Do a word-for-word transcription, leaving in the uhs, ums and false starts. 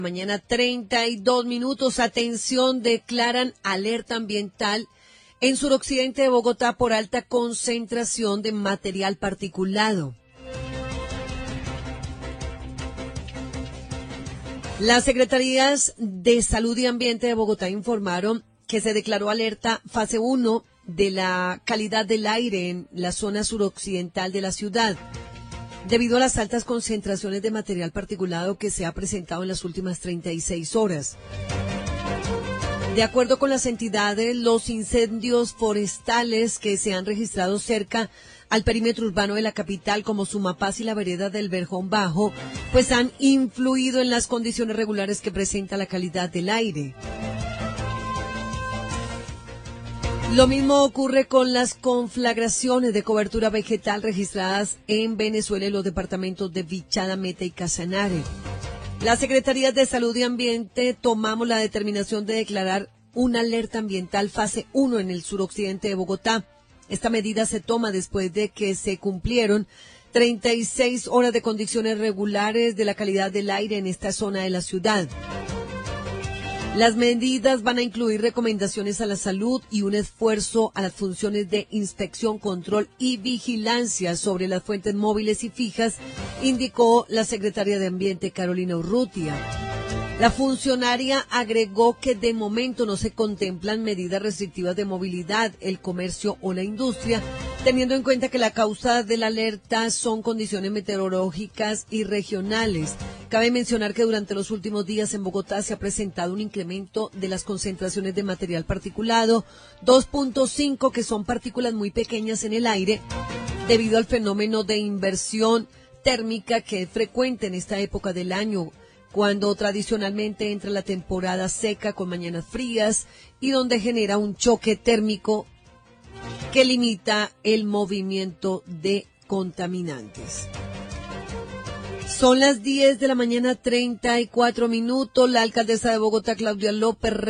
Mañana treinta y dos minutos, atención, declaran alerta ambiental en suroccidente de Bogotá por alta concentración de material particulado. Las Secretarías de Salud y Ambiente de Bogotá informaron que se declaró alerta fase uno de la calidad del aire en la zona suroccidental de la ciudad, debido a las altas concentraciones de material particulado que se ha presentado en las últimas treinta y seis horas. De acuerdo con las entidades, los incendios forestales que se han registrado cerca al perímetro urbano de la capital, como Sumapaz y la vereda del Verjón Bajo, pues han influido en las condiciones regulares que presenta la calidad del aire. Lo mismo ocurre con las conflagraciones de cobertura vegetal registradas en Venezuela en los departamentos de Vichada, Meta y Casanare. Las Secretarías de Salud y Ambiente tomamos la determinación de declarar una alerta ambiental fase uno en el suroccidente de Bogotá. Esta medida se toma después de que se cumplieron treinta y seis horas de condiciones regulares de la calidad del aire en esta zona de la ciudad. Las medidas van a incluir recomendaciones a la salud y un esfuerzo a las funciones de inspección, control y vigilancia sobre las fuentes móviles y fijas, indicó la secretaria de Ambiente, Carolina Urrutia. La funcionaria agregó que de momento no se contemplan medidas restrictivas de movilidad, el comercio o la industria, teniendo en cuenta que la causa de la alerta son condiciones meteorológicas y regionales. Cabe mencionar que durante los últimos días en Bogotá se ha presentado un incremento de las concentraciones de material particulado, dos punto cinco, que son partículas muy pequeñas en el aire, debido al fenómeno de inversión térmica que es frecuente en esta época del año, cuando tradicionalmente entra la temporada seca con mañanas frías y donde genera un choque térmico que limita el movimiento de contaminantes. Son las diez de la mañana, treinta y cuatro minutos. La alcaldesa de Bogotá, Claudia López